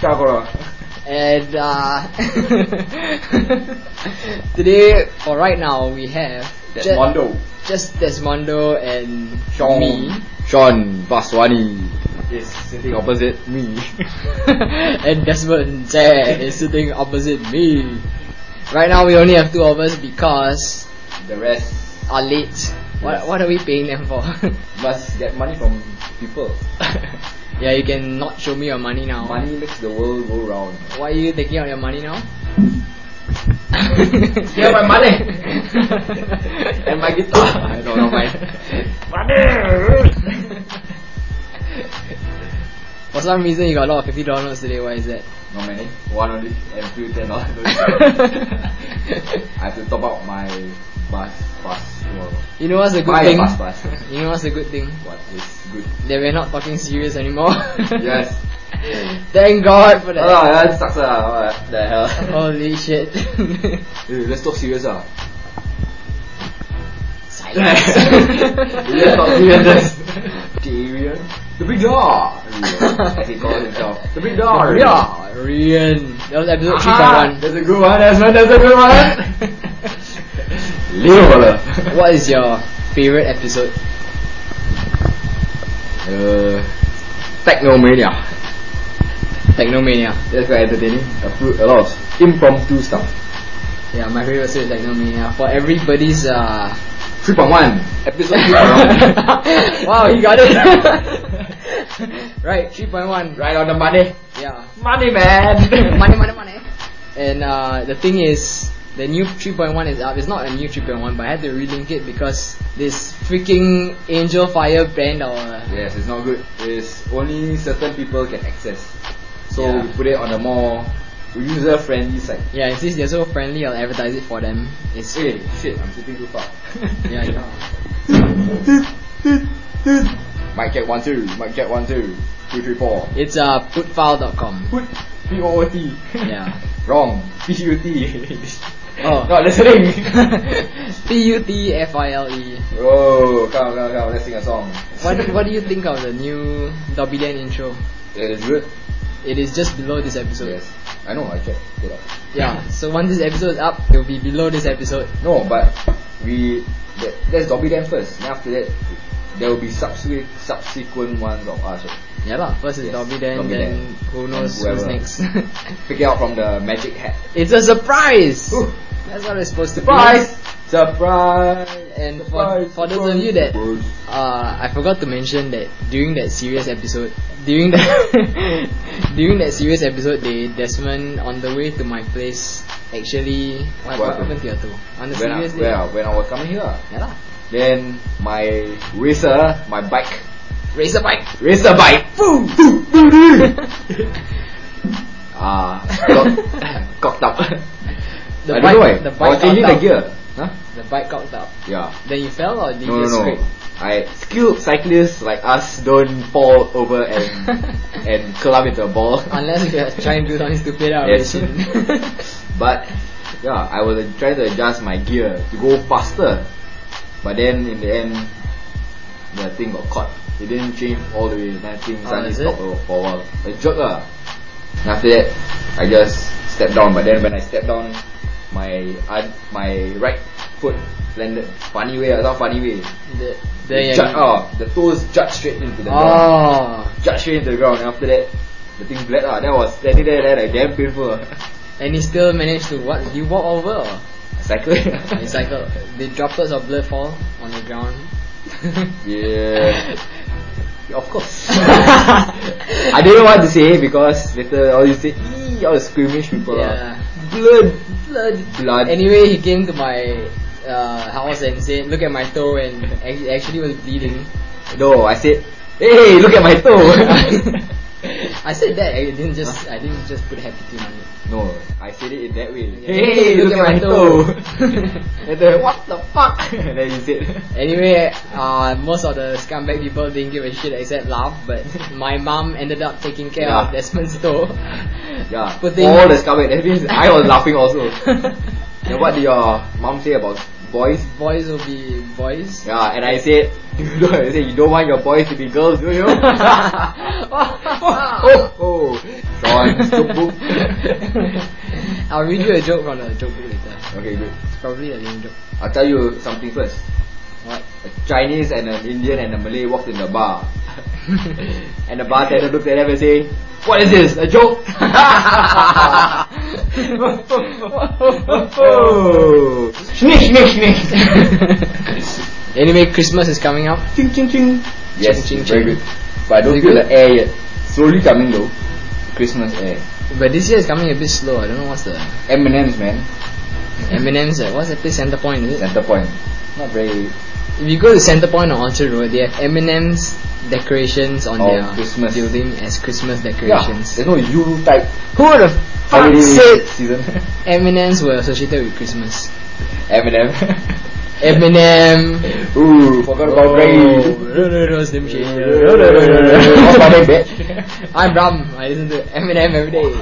Chakora. And today, for right now, we have Desmondo. just Desmondo and Sean. me. Sean Vaswani is sitting opposite me. And Desmond Zeh is sitting opposite me. Right now, we only have two of us because The rest are late. What are we paying them for? must get money from people. Yeah, you can not show me your money now. Money makes the world go round. Why are you taking out your money now? Here my money and my guitar. I don't know my money. For some reason, you got a lot of $50 notes today. Why is that? Not many. One only and few $10. I have to top up my bus tomorrow. You know what's the good Buy a thing? bus. You know what's the good thing? What is good? That we're not talking serious anymore. Yes. Thank God for that. Oh, that sucks. What the hell? Holy shit. Hey, let's talk serious. Silence. Let's talk serious. Tyrion, the big dog, as he calls himself, the big dog. Yeah, Rian. That was episode 3.1. That's a good one. That's a good one. Leo. What is your favorite episode? Technomania. Technomania. That's quite entertaining. A lot of impromptu stuff. Yeah, my favorite episode is Technomania. For everybody's 3.1 episode 3.1. Wow, he got it. Right, 3.1. Right on the money. Yeah. Money, man. money. And the thing is, the new 3.1 is up. It's not a new 3.1, but I had to relink it because this freaking Angel Fire brand Yes, it's not good. It's only certain people can access. So Yeah. we put it on a more user-friendly site. Yeah, and since they're so friendly, I'll advertise it for them. It's Hey, shit, I'm sitting too far. yeah, you know. Mic check 1 2, mic check 1 2, 2 3 4. It's putfile.com. Put POOT. Yeah. Wrong. PUT. Oh. Not listening. PUTFILE. Oh, come, let's sing a song. What do you think of the new Dobby Dan intro? It is good. It is just below this episode. Yes. I know, I checked it out. Yeah, so once this episode is up, it will be below this episode. No, but that's Dobby Dan first. Then after that, there will be subsequent ones of us. Yeah lah, first is Yes, Dobby Dan, Dobby then Dan. who knows And who's whoever. next. Pick it out from the magic hat. It's a surprise! Ooh. That's what it's supposed to Surprise! Surprise! And Surprise! for those of you that Surprise. I forgot to mention that during that serious episode, during that serious episode, Desmond on the way to my place actually what happened to your toe? On the serious day? When I was coming here, Yeah lah. then my bike, Racer bike. boom, cocked up. The I bike, don't know why. the I bike was changing cocked the up. gear. Huh? The bike cocked up. Yeah. Then you fell or did you No. just scrape? Skilled cyclists like us don't fall over and curl up into a ball. Unless you're trying to do something stupid Yes. but But yeah, I was trying to adjust my gear to go faster. But then in the end, the thing got caught. It didn't change all the way. Then thing suddenly is it? stopped for a while. A jerk lah. And after that, I just stepped down. But then when I stepped down, my right foot landed funny way. Not funny way. The toes jut straight into the ground. Jut straight into the ground. And after that, the thing bled lah. That was standing there like damn painful. And he still managed to what? Did you walk over or? Cycle. You cycle. Did droplets of blood fall on the ground? Yeah. Of course. I didn't know what to say because later all you say, all the squeamish people. Yeah. Blood. Anyway, he came to my house and said, "Look at my toe," and it actually was bleeding. No, I said, hey, look at my toe. I said that. I didn't just put a happy tune on it. No, I said it in that way. Yeah. Hey, look at my toe. And then, what the fuck? And then you said. Anyway, most of the scumbag people didn't give a shit except laugh, but my mom ended up taking care of Desmond's toe. Yeah, Putting all the scumbag. That means I was laughing also. And what did your mom say about boys? Boys will be boys. Yeah, and I said, you don't want your boys to be girls, do you? Oh, Sean. Desmond's joke book. I'll read you a joke from the joke book later. Okay, good. It's probably a lame joke. I'll tell you something first. What? A Chinese and an Indian and a Malay walked in the bar. And the bartender looked at them and say, "What is this? A joke?" Snick, snick, snick. Anyway, Christmas is coming up. Ching, ching, ching. Yes, Ching, ching, very ching. good. But I don't feel the air yet. Slowly coming though. Christmas air. But this year is coming a bit slow. I don't know what's the M&M's, man. M&M's. What's that place? Center Point, is it? Center Point. Not very. If you go to Center Point on Orchard Road, they have M&M's decorations on their Christmas building as Christmas decorations. Yeah, there's no Yule type Who would have holiday said season. M&M's were associated with Christmas? M&M. Eminem. Ooh, forgot about Ray. No, Slim Shady. What's my name, bitch? I'm Ram. I listen to Eminem every day.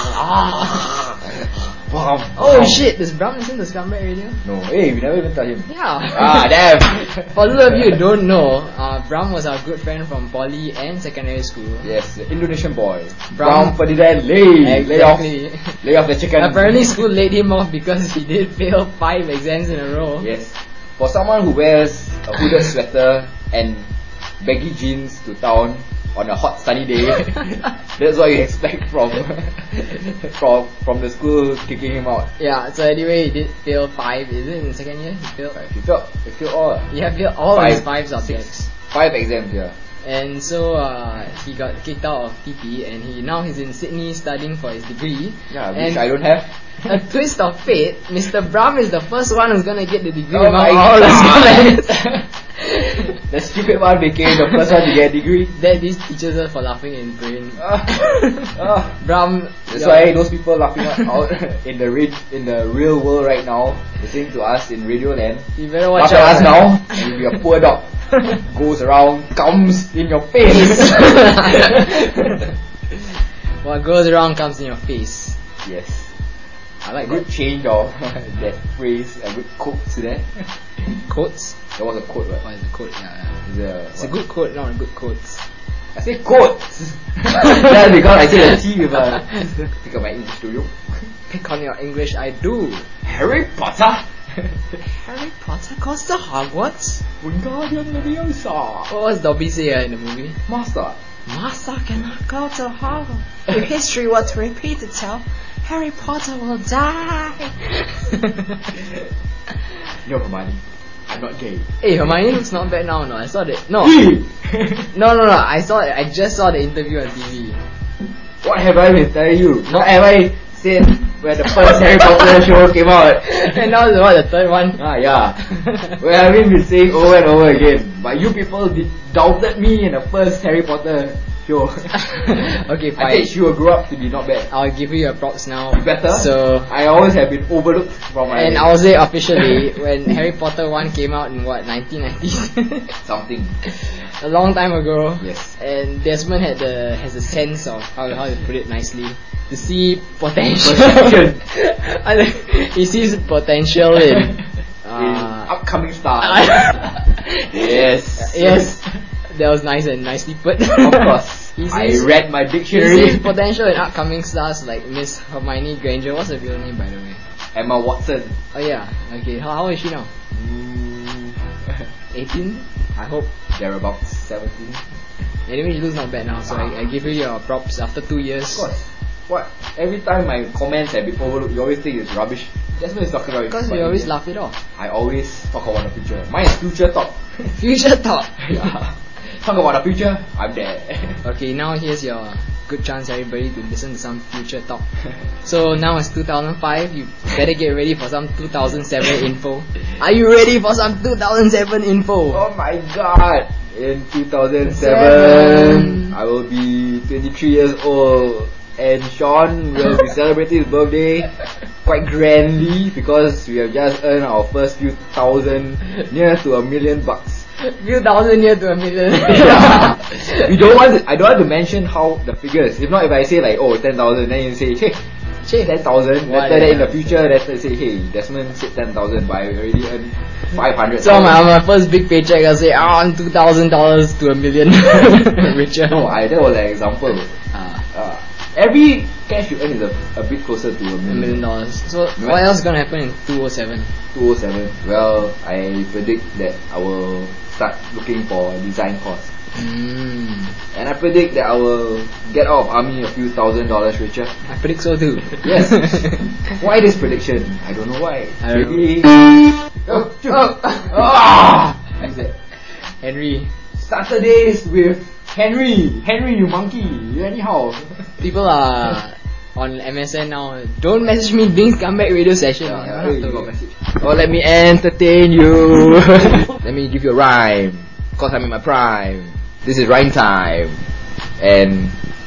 Oh shit, does Bram listen to Scumbag Radio? No, hey, we never even tell him. Yeah. Damn. For those of you who don't know, Bram was our good friend from poly and secondary school. Yes, the Indonesian boy. Bram Ferdinand Lay. Exactly. Lay off the chicken. Apparently school laid him off because he did fail 5 exams in a row. Yes. For someone who wears a hooded sweater and baggy jeans to town on a hot sunny day, that's what you expect from the school kicking him out. Yeah, so anyway, he did fail 5. Is it in the second year? He failed? He failed all. He had failed all of his 5 subjects. 5 exams, yeah. And so he got kicked out of TP, and he's in Sydney studying for his degree. Yeah, which I don't have. A twist of fate, Mr. Bram is the first one who's gonna get the degree Oh among my all the God. students. The stupid one became the first one to get a degree. That these teachers are for laughing in brain. Bram, that's why those people laughing out in the real world right now, listening to us in Radio Land. You better watch Laugh at out. us now, and you'll be a poor dog. Goes around, comes in your face. What goes around comes in your face. Yes. I like a good change of that phrase, a good quote to that. Quotes? That was a quote, right? What is a quote? Yeah. It's a what? good quote, not a good quotes. I say quotes! That's because I say a T with a... Pick up my English to you. Pick on your English, I do. Harry Potter! Harry Potter goes to Hogwarts? Wingardium Leviosa! What was Dobby say in the movie? Master cannot go to Hogwarts. If history were to repeat itself, Harry Potter will die. No, Hermione, I'm not gay. Hey, Hermione looks not bad now. No, I saw that. No. No. I just saw the interview on TV. What have I been telling you? What have I said when the first Harry Potter show came out? And now the third one? Yeah. Well, I've been saying over and over again. But you people doubted me in the first Harry Potter show. Okay, fine. I think she will grow up to be not bad. I'll give you your props now. You better. So I always have been overlooked from my... And I'll say officially, when Harry Potter 1 came out in what, 1990? Something. A long time ago. Yes. And Desmond has a sense of how to put it nicely, to see potential. He sees potential in upcoming stars. Yes. That was nice and nicely put. Of course. I read my dictionary. He sees potential in upcoming stars like Miss Hermione Granger. What's her real name, by the way? Emma Watson. Oh yeah. Okay. How old is she now? 18? I hope. Thereabouts 17. Anyway, she looks not bad now, so I give you your props after 2 years. Of course. What? Every time my comments have been overlooked, you always think it's rubbish. That's what he's talking about. Because we always laugh it off. I always talk about the future. Mine is future talk. Future talk. Yeah. Talk about the future, I'm there. Okay, now here's your good chance, everybody, to listen to some future talk. So now it's 2005. You better get ready for some 2007 info. Are you ready for some 2007 info? Oh my god! In 2007, I will be 23 years old, and Sean will be celebrating his birthday quite grandly because we have just earned our first few thousand, near to $1 million. Few thousand near to $1 million. Yeah. I don't want to mention how the figures. If not, if I say like 10,000, then you say, hey, 10,000. Better that in the future, let's say, hey, Desmond said 10,000, but I already earned 500. So on my first big paycheck, I'll say, I want $2,000 to $1 million richer. No, that was an example. every cash you earn is a bit closer to $1 million. So what else is gonna happen in 2007? 2007. Well, I predict that I will start looking for design course. And I predict that I will get out of army a few $1,000s richer. I predict so too. Yes. Why this prediction? I don't know why. Maybe. Henry. Saturdays with Henry. Henry, you monkey. You anyhow. People are on MSN now. Don't message me during comeback radio session. You got message. Oh, let me entertain you. Let me give you a rhyme. Cause I'm in my prime. This is rhyme time. And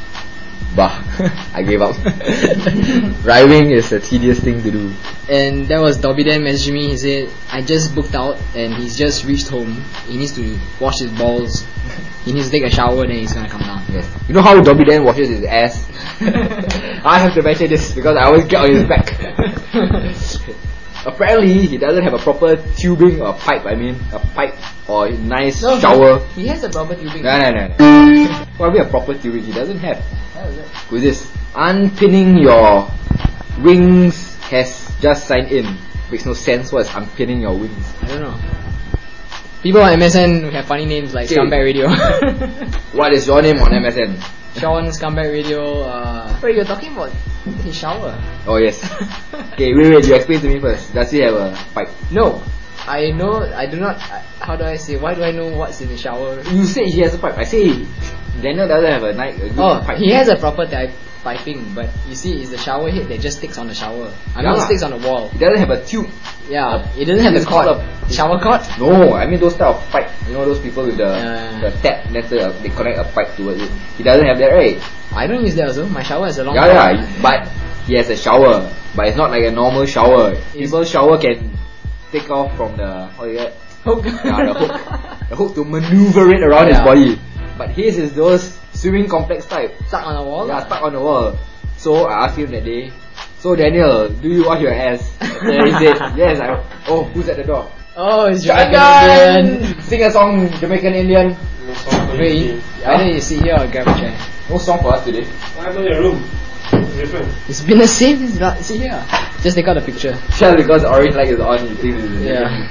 I gave up. Rhyming is a tedious thing to do. And that was Dobby Dan messaging me. He said, I just booked out and he's just reached home. He needs to wash his balls. He needs to take a shower, then he's gonna come down. Yes. You know how Dobby Dan washes his ass? I have to mention this because I always get on his back. Apparently, he doesn't have a proper tubing or pipe. I mean, a pipe or a nice shower. He has a proper tubing. No. Probably a proper tubing. He doesn't have. Who's this? Unpinning your wings has just signed in. Makes no sense. What is unpinning your wings? I don't know. People on MSN have funny names like Scumbag Radio. What is your name on MSN? Sean Scumbag Radio. Wait, you're talking about his shower? Oh yes. Okay, wait. You explain to me first. Does he have a pipe? No. I know. I do not. How do I say? Why do I know what's in the shower? You said he has a pipe. I say Daniel doesn't have a good pipe. He has a proper piping, but you see, it's the shower head that just sticks on the shower. It sticks on the wall. He doesn't have a tube. Yeah, it doesn't have the cord. Shower cord? No, I mean those type of pipe. You know those people with the tap, then they connect a pipe towards it. He doesn't have that, right? I don't use that also. My shower has a long but he has a shower. But it's not like a normal shower. People's shower can take off from the hook. Yeah, the hook to maneuver it around his body. But his is those swimming complex type. Stuck on the wall? Yeah, stuck on the wall. So I asked him that day, so Daniel, do you wash your ass? And he said, yes. Who's at the door? Oh, it's Jamaican Indian. Sing a song, Jamaican Indian. No song for Wait, either you sit here or grab a chair. No song for us today. What happened in your room? It's different. It's been the same since sit here. Just take out the picture. Just because the orange light is on, you think this is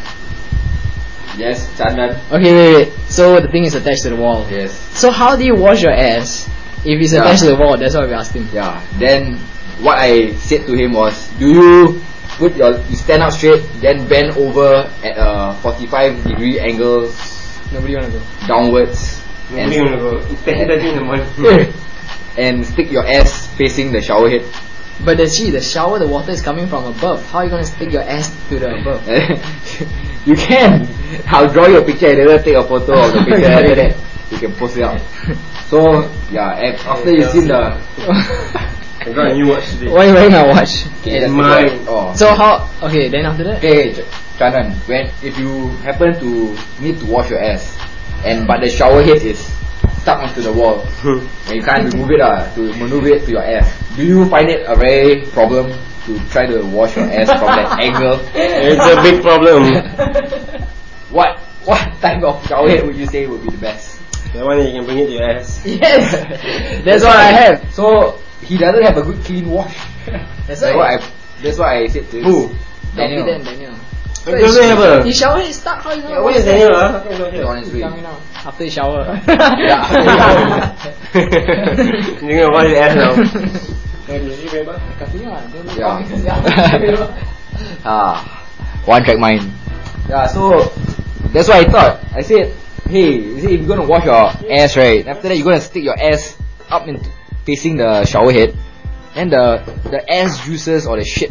Yes, Chandan. Okay, wait. So the thing is attached to the wall. Yes. So how do you wash your ass if it's attached to the wall? That's what we asked him. Yeah. Then what I said to him was, do you stand up straight, then bend over at a 45-degree angle? Nobody wanna go. Downwards. Nobody wanna go. It's 10:30 in the morning. And stick your ass facing the shower head. But the shower, the water is coming from above. How are you gonna stick your ass to the above? You can. I'll draw you a picture and then take a photo of the picture. After that, you can post it out. So and after you've seen the. I got a new watch today. Why are you wearing my watch? It's mine. So how? Okay, then after that. Okay, Chandan. If you happen to need to wash your ass, but the shower head is stuck onto the wall, and you can't remove it to maneuver it to your ass, do you find it a very problem to try to wash your ass from that angle? It's a big problem. What type of shower head would you say would be the best? The one that you can bring it to your ass. Yes, that's what I have. So he doesn't have a good clean wash. That's why I said to him. Who? Daniel. Daniel. He doesn't have a. His shower is stuck. How is Where is Daniel? How come he's not here? On his way. Coming out after his shower. You're gonna wash your ass now. One track mind. Yeah, so that's what I thought. I said, hey, if you're gonna wash your ass, right? After that, you're gonna stick your ass up and facing the shower head. Then the ass juices or the shit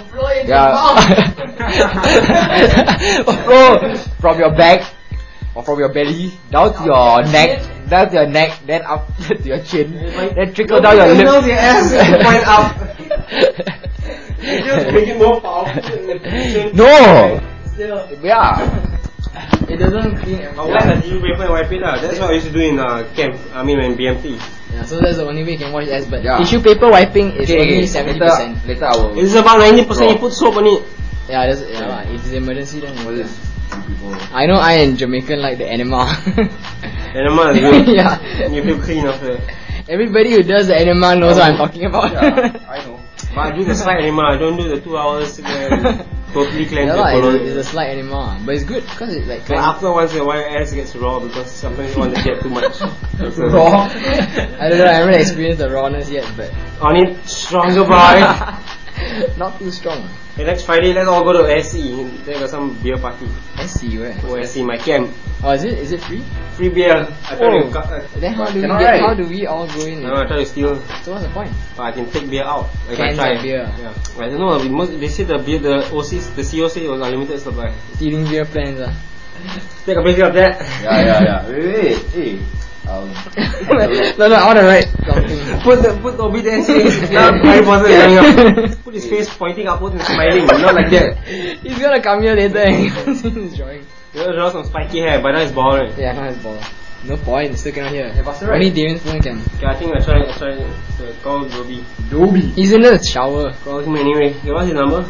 flow from your back or from your belly down to your neck, then up to your chin, then trickle down your lips. Your ass is point up. You just make it more powerful. No. Yeah. It doesn't clean everything. I'll wipe the tissue paper and wipe it out. That's what I used to do in camp. In BMT. Yeah, so that's the only way you can wash ass. But tissue paper wiping is only 70%. Later I will. It's about 90%. You put soap on it. Yeah, if it's an emergency then. I know I and Jamaican like the enema. Enema is good. Yeah. You feel clean after. Everybody who does the enema knows what I'm talking about. Yeah, I know. But I do the slight enema. I don't do the 2 hours totally cleanse Yeah, the colon. it's a slight enema, but it's good because it like But after once in a while, ass gets raw because sometimes you want to get too much. Raw. I don't know. I haven't experienced the rawness yet, but I need stronger, boy. not too strong. Hey, next Friday, let's all go to SE. There got some beer party. SC where? Oh, SE, my camp. Oh, is it free? Free beer. I tell you. Then how do we Cannot, get? right? How do we all go in? No, I try to steal. So what's the point? But I can take beer out. I Cans can try. of beer. Yeah. I don't know. They say the beer, the OC, the COC was unlimited supply. Stealing beer plans. Take a picture of that. Yeah. Wait. Hey. No, I want to write something. Put obedience in. Now Harry Potter is coming up. Put his face pointing upwards and smiling. Not like that. He's gonna come here later and see his drawing. You gotta draw some spiky hair, but now it's bald, right? Yeah, now it's ball. No point, still cannot hear. Yeah, faster, right? Only Damien's phone can. Okay, I think I try to call Dobby. Dobby. He's in the shower. Call him anyway. Okay, what's his number?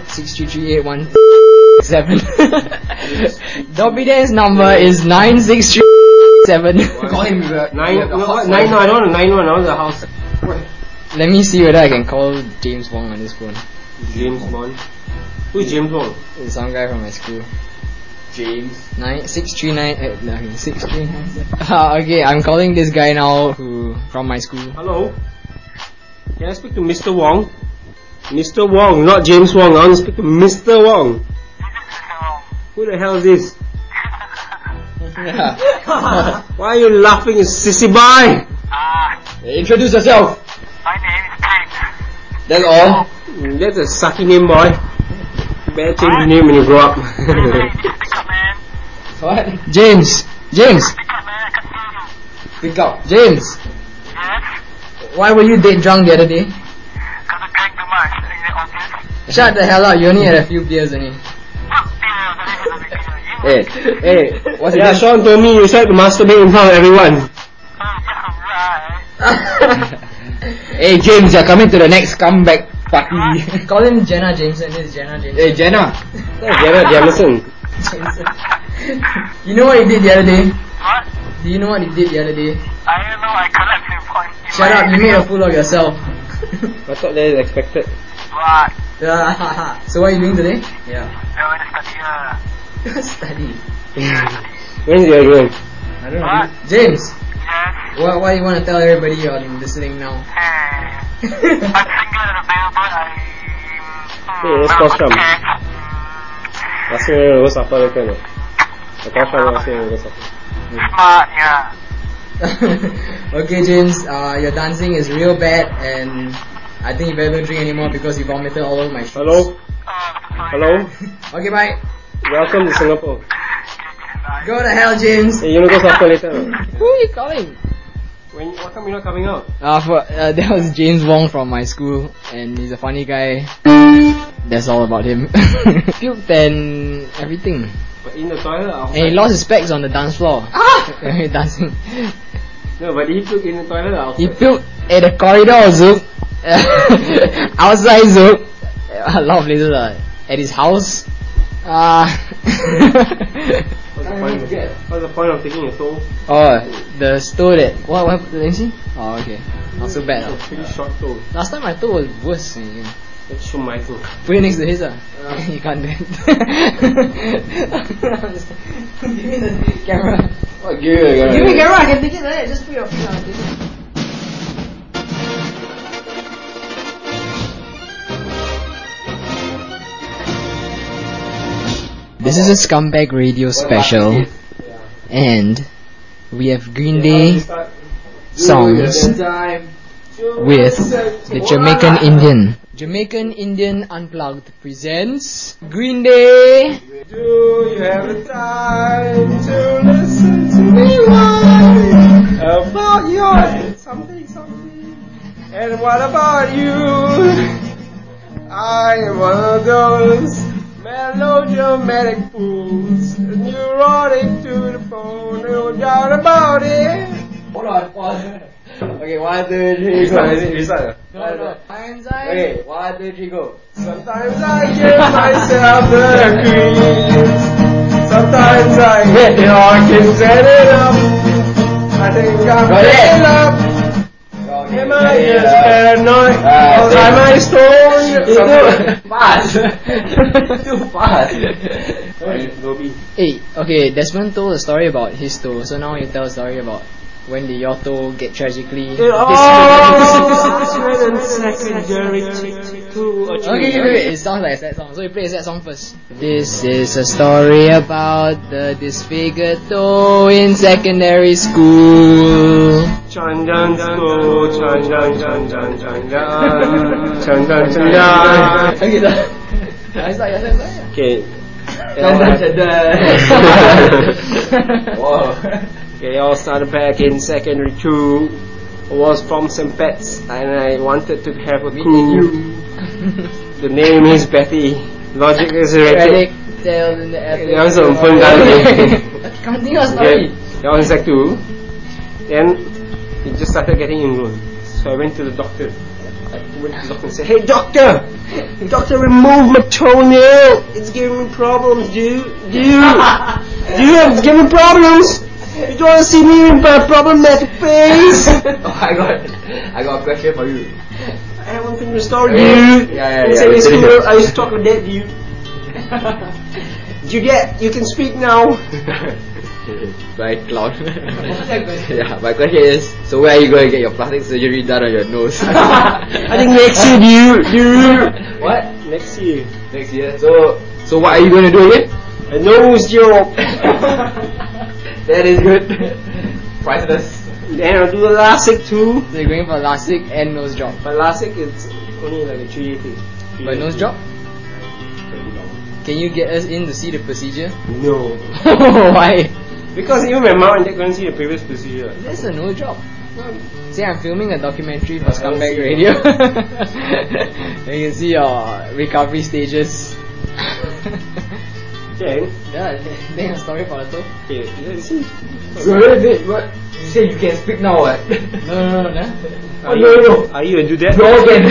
63381. Dobby Dan's number is 96387. Call him. 9, no, what? 9, no, I don't want a 9-1, I want the house. Let me see whether I can call James Wong on this phone. James Bond. Who's James Bond? It's some guy from my school. James. 639. Okay, I'm calling this guy now from my school. Hello? Can I speak to Mr. Wong? Mr. Wong, not James Wong. I want to speak to Mr. Wong. Who the hell is this? Why are you laughing, you sissy boy? Introduce yourself. My name is James. That's all. That's a sucky name, boy. Better change your name when you grow up. Pick up, man. What? James! Pick up, man. I can hear you. Pick up. James! Yes? Why were you dead drunk the other day? Because I drank too much. Is it obvious? Shut the hell up, you only had a few beers only. Hey, what's Yeah, it? Sean told me you said to masturbate in front of everyone. Hey, James, you're coming to the next comeback party. Call him Jenna Jameson. This is Jenna Jameson. Hey, Jenna. That's Jared Jameson. Jameson. You know what he did the other day? What? Do you know what he did the other day? I don't know. I collect your point. Shut up, you made a fool of yourself. I thought that is expected. What? So what are you doing today? Yeah. I want to study here. Study. When's the other one? I don't know. What? James, Yes? what do you want to tell everybody on listening now? Hey. I'm single and available. Hey, let's pause from. Last year was apa later no? I thought from last year was apa. Smart, yeah. Okay, James, your dancing is real bad, and I think you better don't drink anymore because you vomited all over my shoes. Hello? Hello? Okay, bye. Welcome to Singapore. Go to hell, James. Hey, you wanna go supper later no? Who are you calling? How come you're not coming out? That was James Wong from my school, and he's a funny guy. That's all about him. Puked and everything. But in the toilet or outside? And he lost his specs on the dance floor. Dancing. No, but he took in the toilet or outside? He puked at the corridor, Zook. Outside, Zook. A lot of places. At his house. What's the point of taking a toe? Oh, the toe that. What happened? Let me see. Oh, okay. Not so bad. It's a pretty short toe. Last time my toe was worse. Let's show my toe. Put it next to his. You can't do it. Give me the camera. What? Give me Give me the camera. I can take it like that. Just put your feet on it. This is a Scumbag Radio special, and we have Green Day songs with the Jamaican Indian. Jamaican Indian Unplugged presents Green Day. Do you have the time to listen to me whine about your something? And what about you? I am one of those melodramatic fools, neurotic to the bone, no doubt about it. Hold on, pause. Okay, 1, 2, 3, go. Restart. No. Okay, 1, 2, 3, go. Sometimes I give myself the creeps. Sometimes I hit your kids and it up. I think I'm Got it. getting up. Okay. Am I just paranoid? Or am I stoned? Fast. Too fast. Hey, okay, Desmond told a story about his toe, so now you tell a story about when did your toe get tragically secondary Okay, wait, it sounds like a sad song, so you play a sad song first. This is a story about the disfigured toe in secondary school. Chandan school, Chandan. Chandan. Okay, so I start. Okay. Wow. Okay, all started back in secondary 2. I was from St. Pat's and I wanted to have a crew. The name is Betty. Logic is erratic. Tails in the attic. That was on phone dial. Continue your story. That was in Sec 2. Then it just started getting ingrown. So I went to the doctor. I went to the doctor and said, "Hey doctor! Doctor, remove my toenail! It's giving me problems, dude! It's giving me problems! You don't want to see me with my problematic face!" Oh, I got a question for you. I have one thing to story, dude. Yeah. In secondary school, I used to talk with that dude. Juliet, you can speak now. By clown. Yeah, my question is, so where are you going to get your plastic surgery done on your nose? I think next year, dude. What? Next year. Next year. So what are you going to do again? A nose job. That is good. Priceless. Then I'll do a LASIK too. So you're going for LASIK and nose job. But LASIK is only like a 3-day thing. But nose job? Can you get us in to see the procedure? No. Why? Because even my mom and dad couldn't see the previous procedure. That's a nose job. See, I'm filming a documentary for Scumbag Radio. You can see your recovery stages. Okay. Yeah, then a story for the toe. Okay, let's see. What? You say you can speak now, what? No. Are you gonna do that? Go again.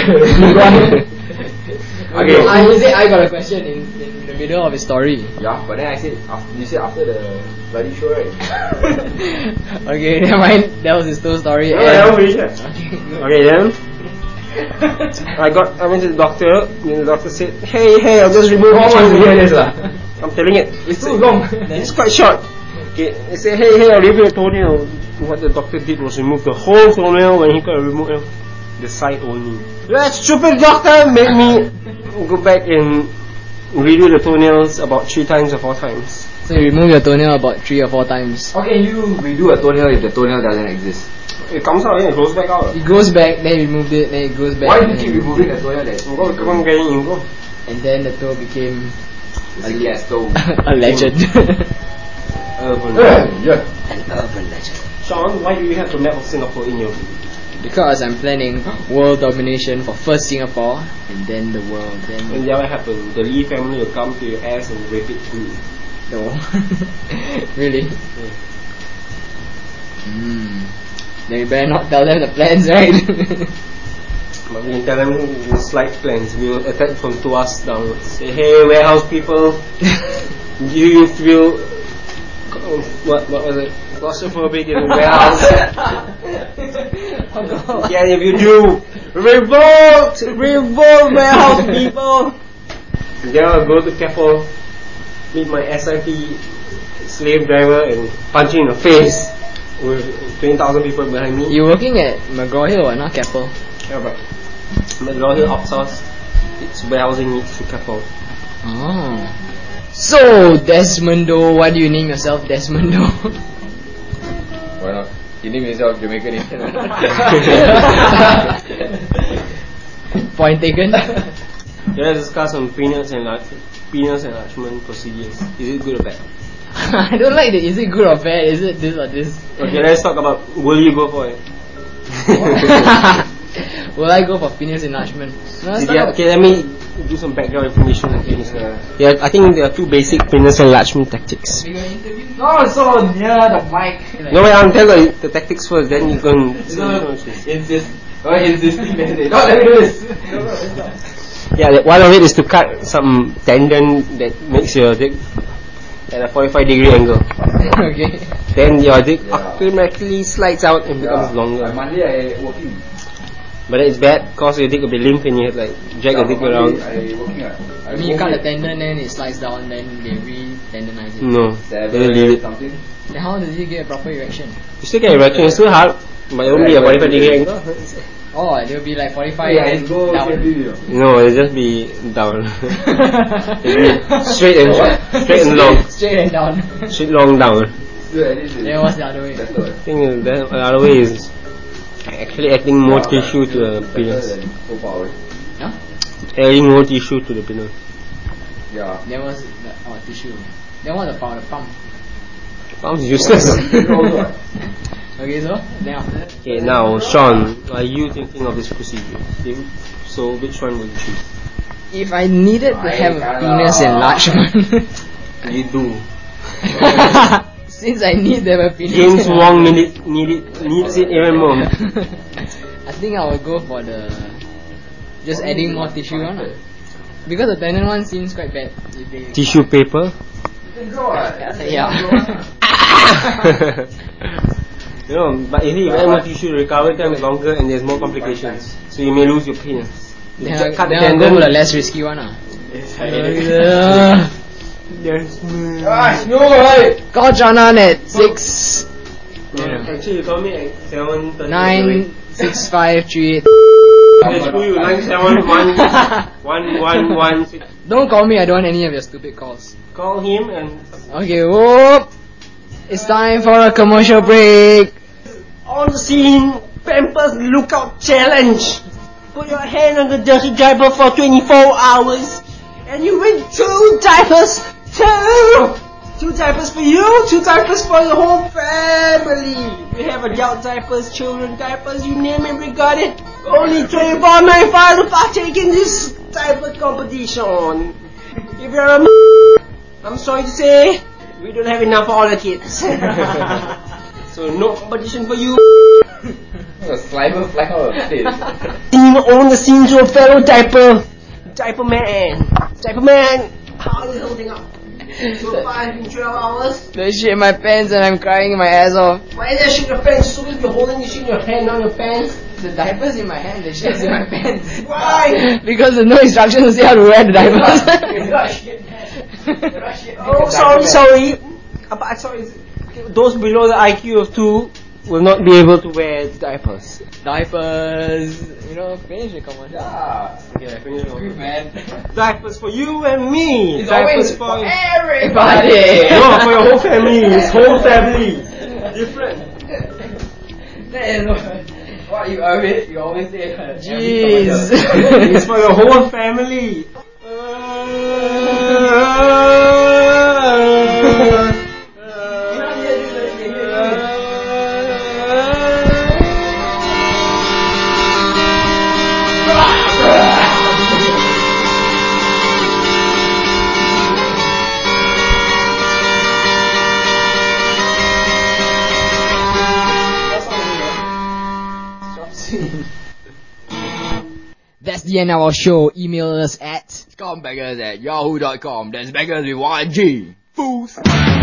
Okay. He said I got a question in the middle of his story. Yeah, but then I said, you said after the bloody show, right? Okay, never mind. That was his toe story. Okay, then. I went to the doctor, and the doctor said, Hey, I'll just remove your toenail. I'm telling it. It's too long. It's quite short. Okay, he said, Hey, I'll remove your toenail. What the doctor did was remove the whole toenail when he could have removed the side only. That stupid doctor made me go back and redo the toenails about 3 times or 4 times. So you remove your toenail about 3 or 4 times. How can you redo a toenail if the toenail doesn't exist? It comes out and it goes back out. It goes back, then you removed it, then it goes back. Why do you keep removing the toenail that? Keep on getting ingrown. And then the toe became a legend. Urban legend. Yeah. An urban legend. Sean, why do you have the map of Singapore in your view? Because I'm planning world domination for first Singapore and then the world. And that will happen. The Lee family will come to your ass and rape it too. No. Really? Yeah. Then we better not tell them the plans, right? But we can tell them the slight plans. We will attack from Tuas downwards. Say, hey, warehouse people, do you feel what was it? Claustrophobic in the warehouse? Yeah, if you do, revolt, warehouse people. Then I'll go to Keppel, meet my SIP slave driver and punch him in the face with 20,000 people behind me. You're working at McGraw-Hill or not Keppel? Yeah, but McGraw-Hill outsourced its warehousing needs to Keppel. Oh. So, Desmondo, why do you name yourself Desmondo? Why not? You name yourself Jamaican Indian. Point taken. Let's discuss on penis enlargement procedures. Is it good or bad? I don't like it. Is it good or bad? Is it this or this? Okay, let's talk about will you go for it? Will I go for penis enlargement? No, Okay, let me do some background information on penis. Yeah, I think there are 2 basic penis enlargement tactics. We're going to interview? No, so near the mic. No, wait, I'll tell the tactics first, then you can Insisting that they let me do this. Yeah, one of it is to cut some tendon that makes your dick at a 45-degree angle. Okay. Then your dick automatically slides out and becomes longer. Monday I working. But it's bad because your dick will be limp and you have like drag your dick around. I mean, you cut the tendon, then it slides down, then they re-tendonize it. No, they leave it. Something. Then how does he get a proper erection? You still get erection, it's still hard, but it won't be a 45 degree angle. Oh, there will be like 45 Yeah, and go down. No, it'll just be down. Straight and long. Straight and down. Straight long down. Then what's the other way? I think the other way is actually adding more tissue to the penis. Huh? Adding more tissue to the penis. Yeah. Then what's the tissue? Then what about the pump? Sounds useless. Okay, so then after that? Okay, now Sean, are you thinking of this procedure? So which one would you choose? If I needed to have a penis enlargement, You do. since I need to have a penis James Wong enlargement, needs it even more. I think I will go for the just adding more tissue one lah. Because the tendon one seems quite bad. If they Tissue paper. yeah. You know, but if you add more tissue, the recovery time is longer and there's more complications. So you may lose your penis. You Then just cut the I'll go tendon. for the less risky one lah. No way! Call Janan at 6 Actually, you call me at 7:30. 96538. Screw you, 9711116. Don't call me, I don't want any of your stupid calls. Call him and Okay, whoop! It's time for a commercial break. on the scene, Pampers Lookout Challenge. Put your hand on the dirty diaper for 24 hours and you win 2 diapers. 2 diapers for you, 2 diapers for your whole family. We have adult diapers, children diapers, you name it, we got it. Only $24.95 to partake in this diaper competition. If you're a I'm sorry to say, we don't have enough for all the kids. So no competition for you. A slimer flying out of face. You own the scene to a fellow diaper man. Diaper man, how is holding up? So 5 in 12 hours. There's shit in my pants and I'm crying my ass off. Why is there shit in your pants? So if you're holding the shit in your hand, not your pants. The diaper's in my hand, the shit's in my pants. Why? Because there's no instructions to say how to wear the diapers. Oh, sorry. But sorry, those below the IQ of 2 will not be able to wear diapers. Diapers. You know, finish the commercial. Yeah. Okay, finish Good man. Diapers for you and me. It's Diapers always for Everybody. No, for your whole family. It's whole family. Different. What you always say. Jeez. It's for your whole family. That's the end of our show. Email us at Scumbaggers@yahoo.com. That's beggars with 1G. Fools.